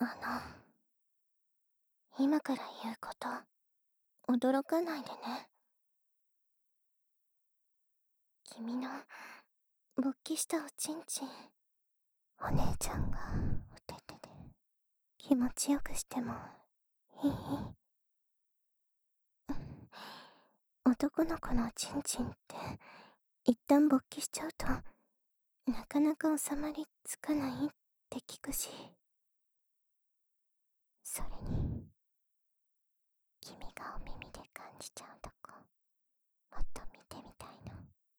今から言うこと、驚かないでね。君の勃起したおちんちん、お姉ちゃんがお手手で気持ちよくしてもいい？男の子のおちんちんって一旦勃起しちゃうとなかなか収まりつかないって聞くし、それに君がお耳で感じちゃうとこもっと見てみたいの。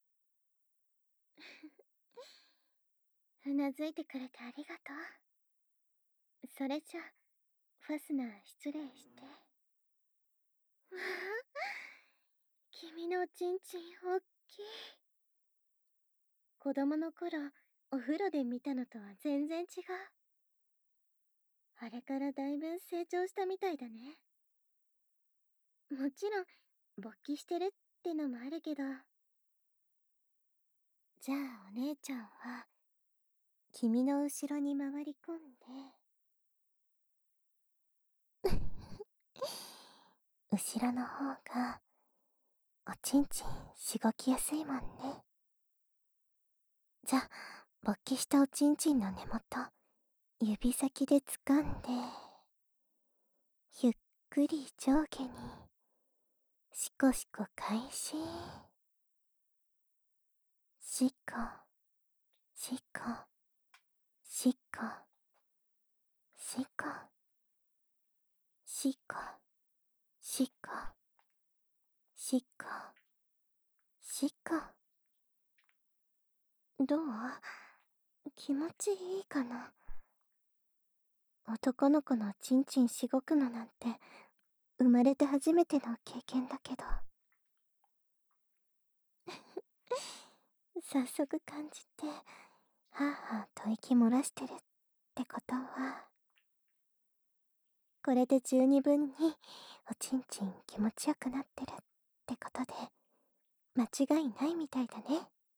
うなずいてくれてありがとう。それじゃファスナー失礼して。わあ、君のおちんちんおっきい。子供の頃お風呂で見たのとは全然違う。あれからだいぶ成長したみたいだね。もちろん勃起してるってのもあるけど。じゃあお姉ちゃんは君の後ろに回り込んで後ろの方がおちんちんしごきやすいもんね。じゃあ勃起したおちんちんの根元指先で掴んでゆっくり上下にシコシコ開始。シコシコシコシコシコシコシコシコ。どう？気持ちいいかな？男の子のチンチンしごくのなんて生まれて初めての経験だけど早速感じてはぁはぁと息漏らしてるってことは、これで十二分におちんちん気持ちよくなってるってことで間違いないみたいだね。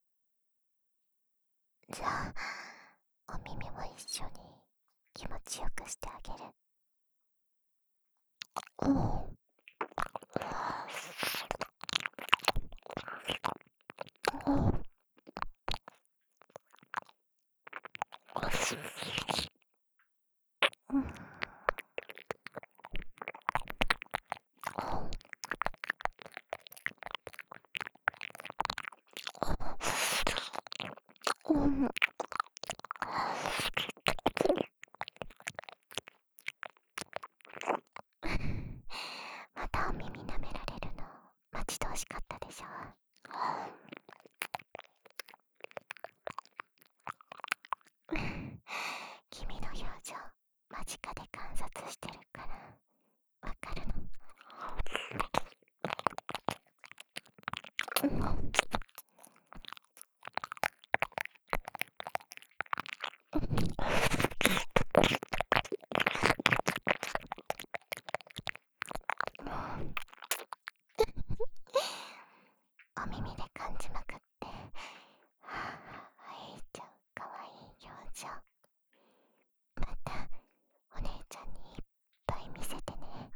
じゃあお耳も一緒に気持ちよくしてあげる。うん。うん。うん。またお耳舐められるの待ち遠しかったでしょ。君の表情間近で観察してるからわかるの。うん。お耳で感じまくって、はぁはぁ、いちゃうかわいい表情。またお姉ちゃんにいっぱい見せてね。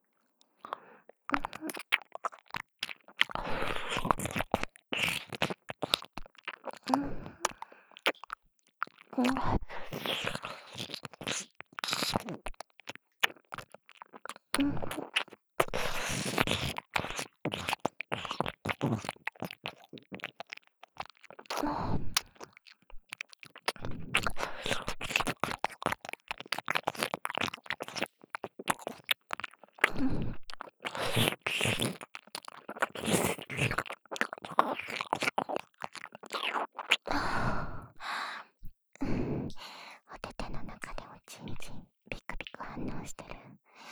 うん。うん。うん。うん。お手手の中でおちんちんビクビク反応してる。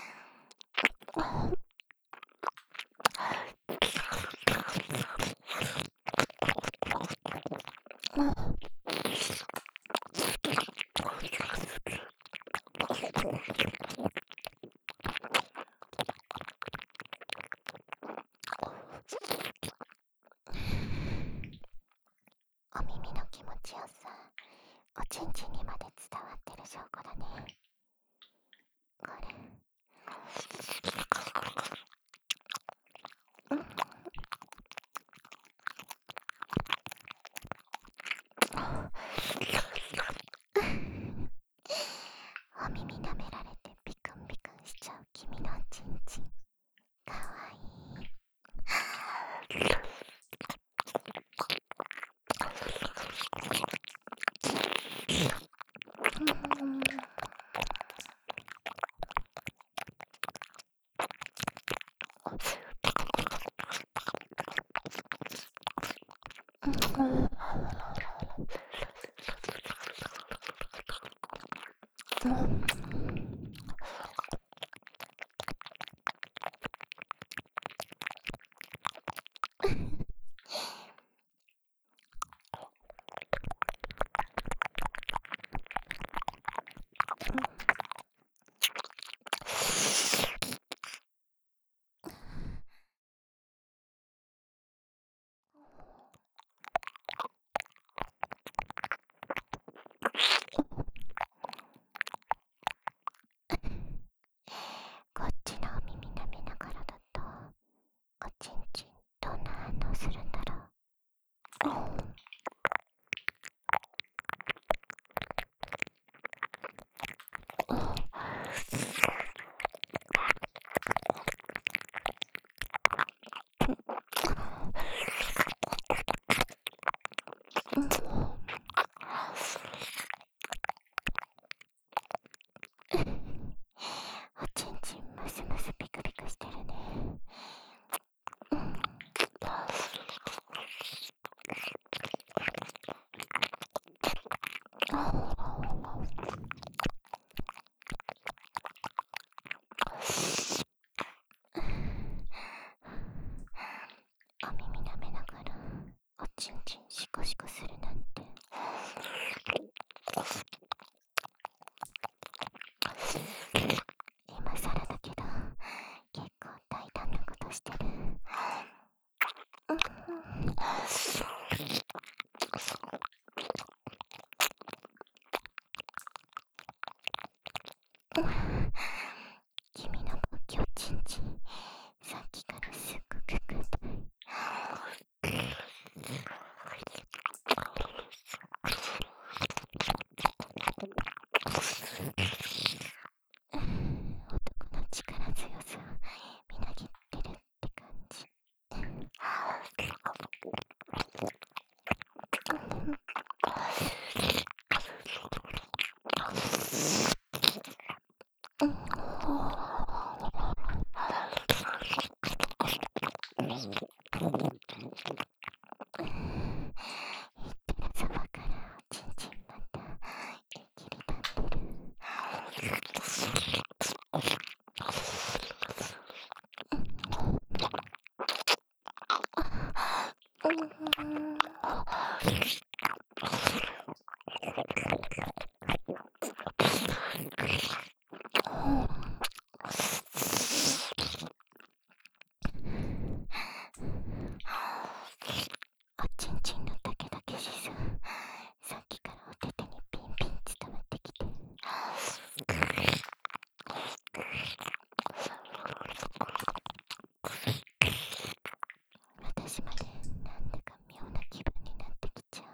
お耳の気持ちよさおちんちんにまで伝わってる証拠だね。 ちんちんシコシコするなんて。今更だけど結構大胆なことしてる。君の勃起をちんちんさっきからすっごく硬い。男の力強さをみなぎってるって感じ。そばからおちんちんまた切り立ってる。おちんちんのだけだけしさっきからお手手にピンピン伝わってきて。私までなんだか妙な気分になってきちゃう。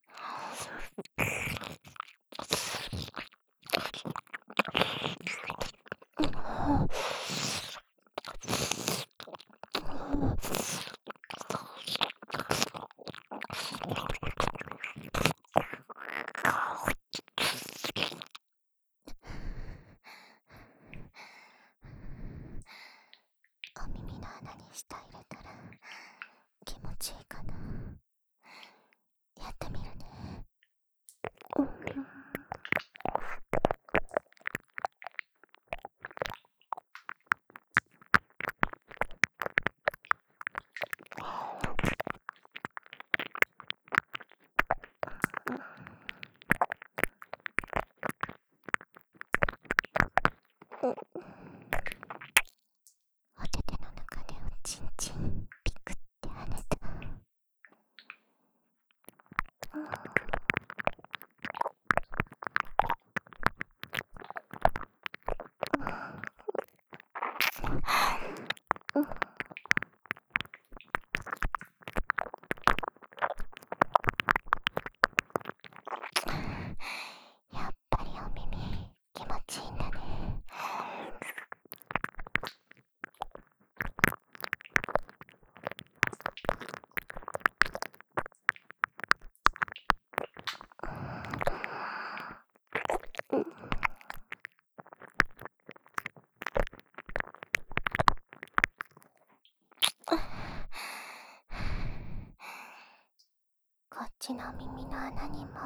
お耳の穴に舌入れたら気持ちいいかな。やってみるね。お手手の中でおちんちんピクって跳ねた。やっぱりお耳気持ちいいんだね。こっちの耳の穴にも。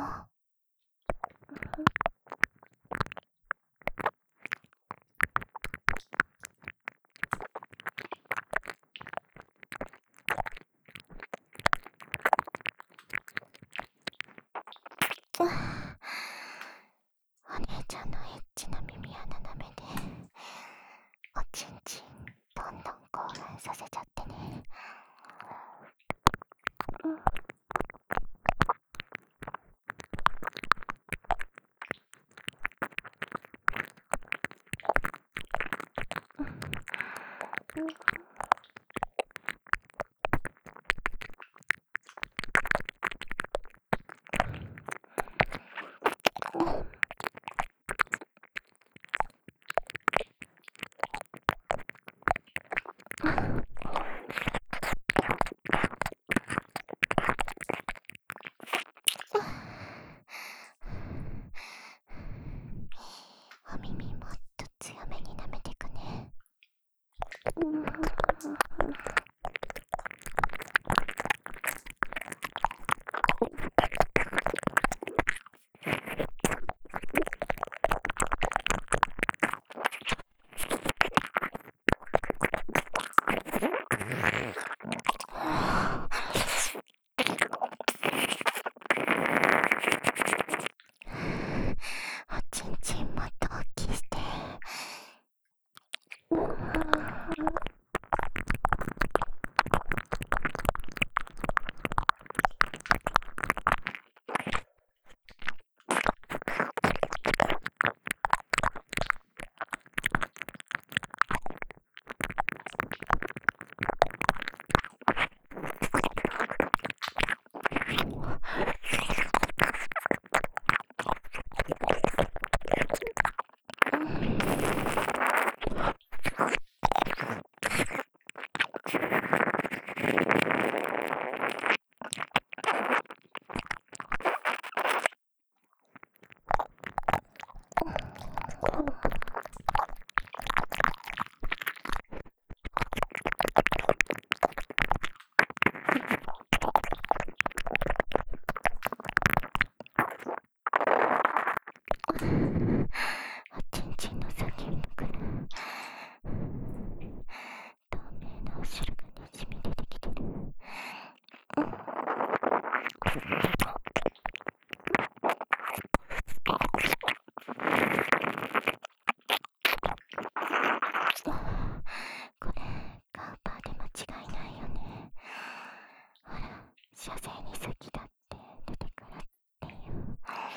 お姉ちゃんのエッチな耳穴なめでおちんちんどんどん興奮させちゃってね。お耳もっと強めに舐めてくね。 ちんちんの先っぽから透明なお汁がにじみ出てきてる。これカウパーで間違いないよね。ほら、射精に好きだって出てくるっていう。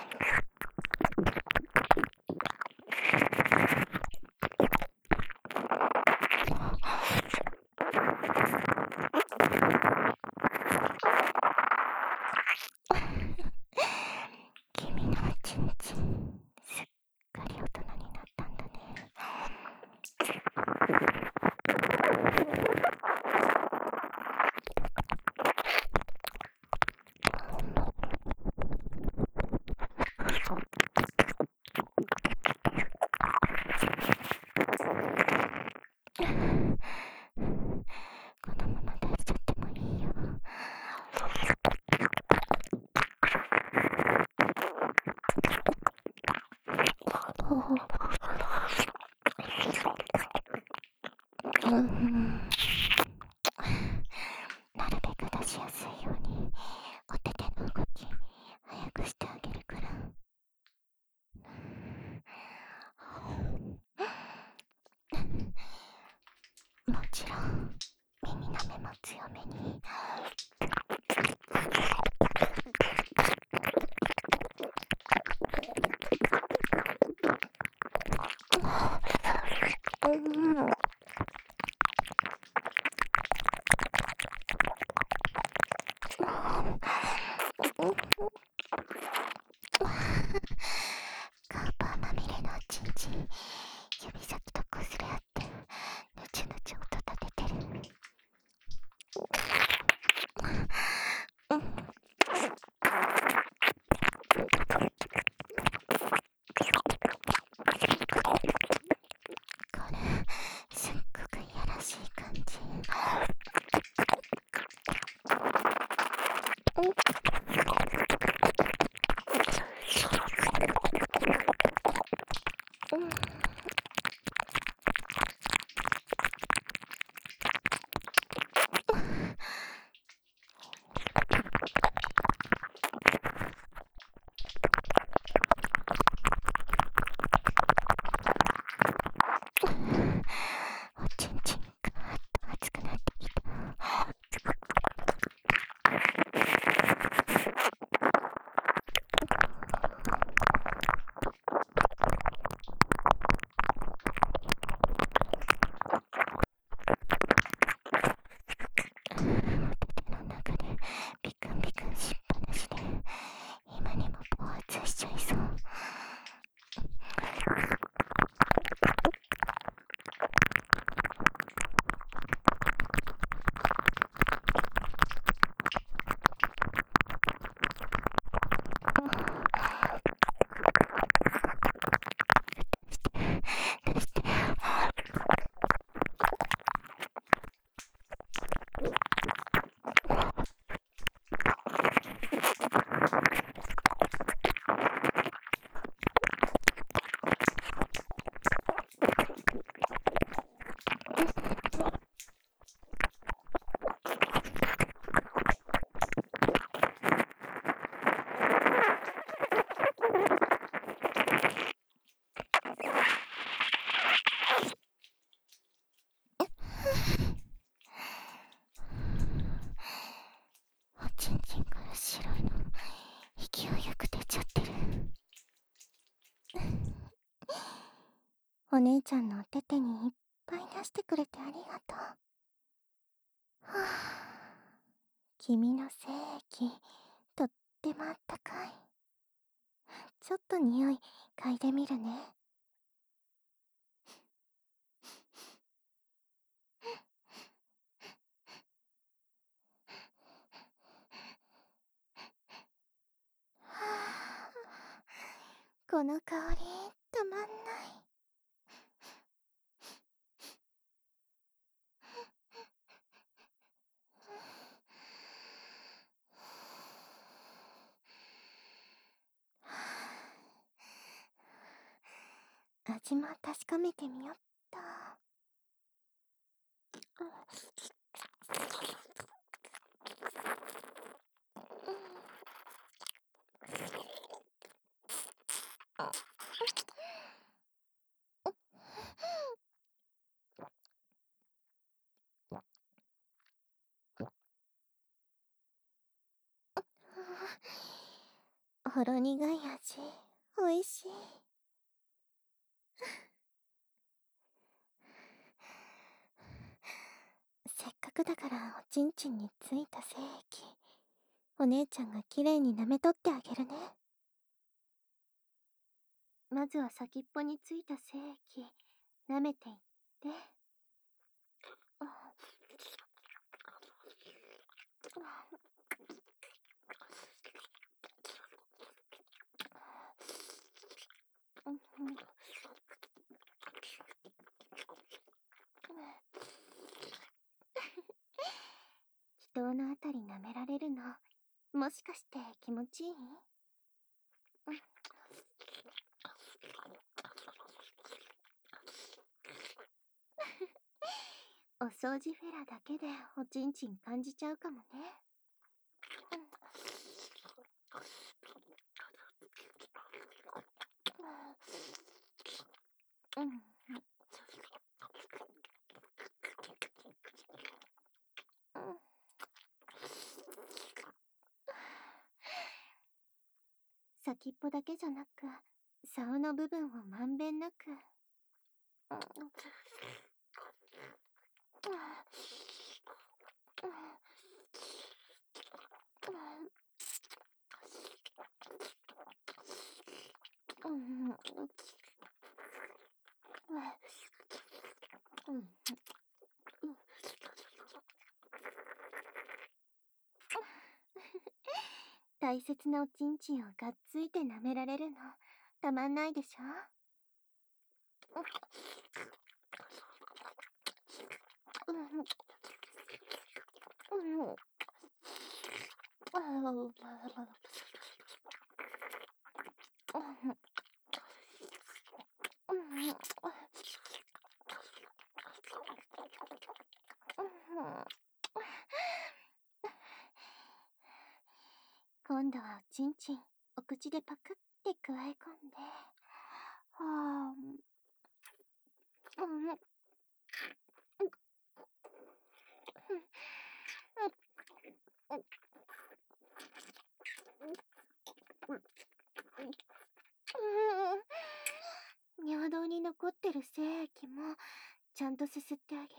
君のちんちんすっかり大人になったんだね。このまま出しちゃってもいいよ。なるべく出しやすいようにお手手の動き早くしてあげるから。もちろん耳なめも強めに。カウパーまみれのちんちん指先とこすれ合ってぬちゅぬちゅ音立ててる。これお姉ちゃんのお手手にいっぱい出してくれてありがとう。はあ、君の精液、とってもあったかい。ちょっと匂い嗅いでみるね。はあ、この香りたまんない。味も確かめてみよっと。ほろ苦い味、おいしい。せっかくだからおちんちんについた精液、お姉ちゃんがきれいに舐めとってあげるね。まずは先っぽについた精液、舐めていって。祈祷のあたり舐められるの、もしかして気持ちいい？お掃除フェラだけでおちんちん感じちゃうかもね。うん。先っぽだけじゃなく、竿の部分をまんべんなく。大切なおちんちんをがっついて舐められるの、たまんないでしょ？今度はおちんちん、お口でパクってくわえ込んで。は尿道に残ってる精液もちゃんとすすってあげる。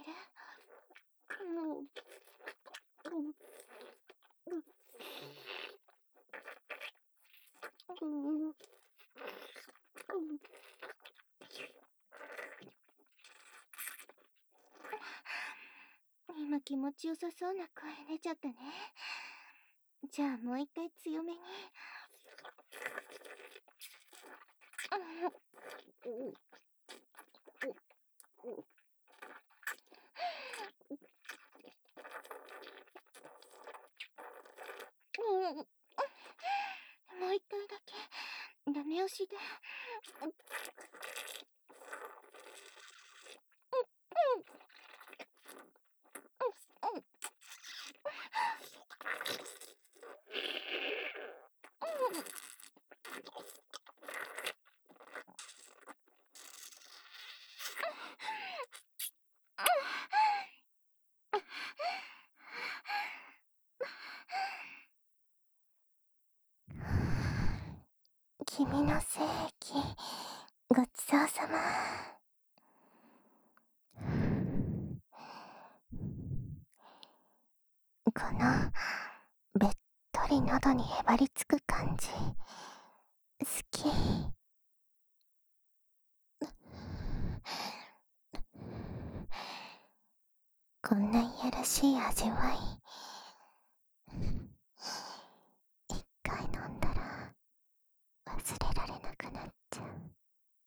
今気持ちよさそうな声出ちゃったね。じゃあもう一回強めに。もう一回だけダメ押しで。君の精液、ごちそうさま。 このべっとり喉にへばりつく感じ好き。こんないやらしい味わい